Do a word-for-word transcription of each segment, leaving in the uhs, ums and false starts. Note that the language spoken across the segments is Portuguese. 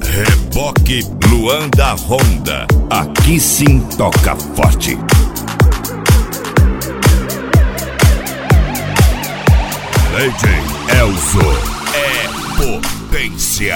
Reboque Luan da Honda. Aqui sim toca forte. D J Elzo é potência.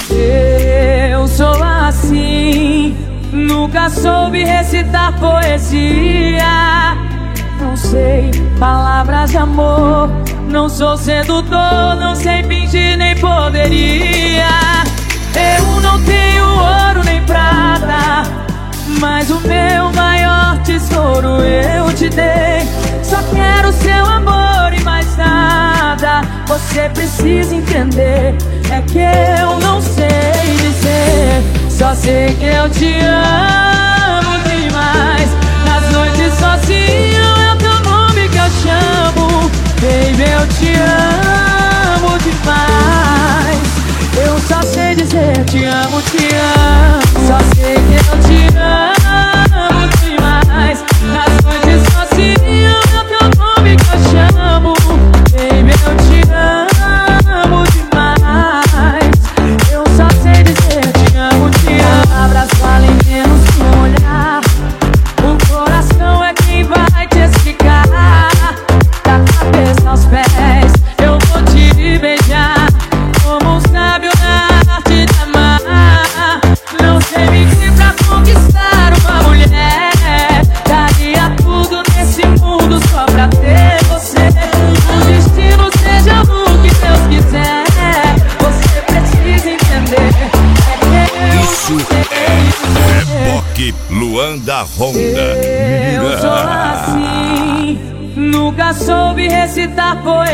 Eu sou assim, nunca soube recitar poesia. Não sei palavras de amor, não sou sedutor, não sei fingir nem poderia. Eu não tenho ouro nem prata, mas o meu maior tesouro eu te dei. Só quero seu amor e mais nada. Você precisa entender, é que eu não sei dizer. Só sei que eu te amo demais. Nas noites sozinho é o teu nome que eu chamo. Baby, eu te amo demais. Eu só sei dizer te amo, te amo. Só sei que eu te amo demais. Nas noites sozinho é o teu nome que eu chamo. Baby, eu te amo demais. Eu só sei dizer te amo, te amo. Palavras valem menos que um olhar. O coração é quem vai te explicar. Da cabeça aos pés eu vou te beijar, como um sábio na arte de amar. Não sei mentir pra conquistar uma mulher. Daria tudo nesse mundo só pra ter você. O destino seja o que Deus quiser. Você precisa entender, é que eu Isso não sei é dizer. Reboque Luan da Honda. Eu sou assim, nunca soube recitar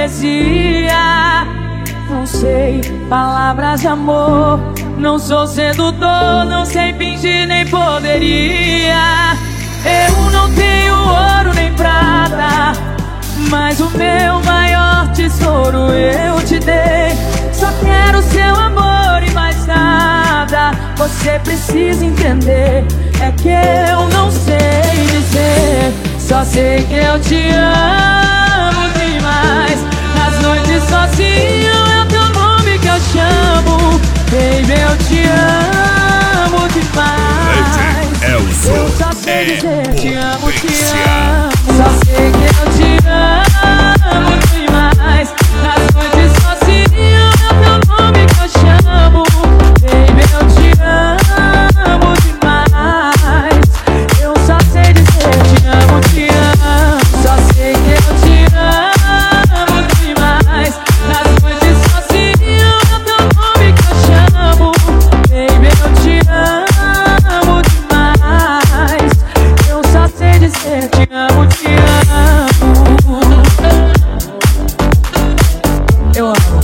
poesia. Não sei palavras de amor, não sou sedutor, não sei fingir nem poderia. Eu não tenho ouro nem prata, mas o meu maior tesouro eu te dei. Só quero seu amor e mais nada. Você precisa entender, é que eu não sei dizer. Só sei que eu te amo demais. Nas noites sozinho é o teu nome que eu chamo. Baby, eu te amo demais. D J Elzo Eu só sei é dizer te amo, te potência. amo. Só sei que eu te amo demais. Nas noites sozinho é o teu nome que eu chamo. Baby, eu te amo demais. Eu só sei dizer te amo, te amo. Só sei que eu te amo demais. Nas noites sozinho é o teu nome que eu chamo. Baby, eu te amo demais. Eu só sei dizer te amo, te amo. Eu amo.